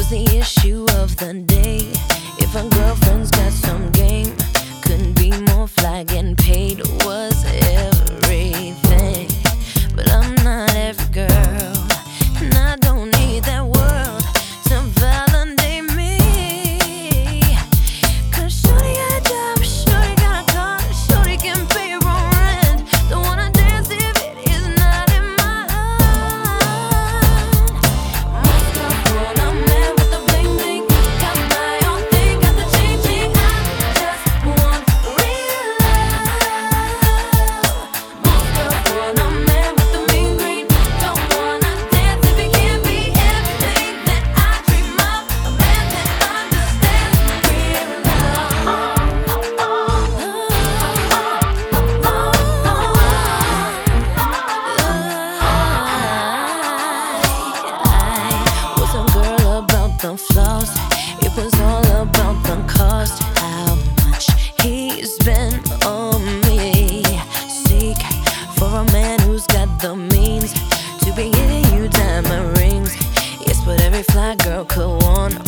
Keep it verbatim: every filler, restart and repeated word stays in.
was the issue of the day. If a girlfriend's got some game, couldn't be more fly, getting paid was everything. But I'm not every girl, and I don't need that world to validate me. Cause shorty got a job, shorty got a car, shorty can pay her own rent. Don't wanna dance if it is not in my line. My girlfriend, I'm mad with the bling bling, got my own thing, got the ching ching. I just want real love. My girlfriend, I'm mad with the mean green, don't wanna dance if it can't be everything that I dream of. A man that understands real I was a girl about the flaws, it was all about the cost. How much he spent on me. Seek for a man who's got the means to be giving you diamond rings. Yes, but every fly girl could want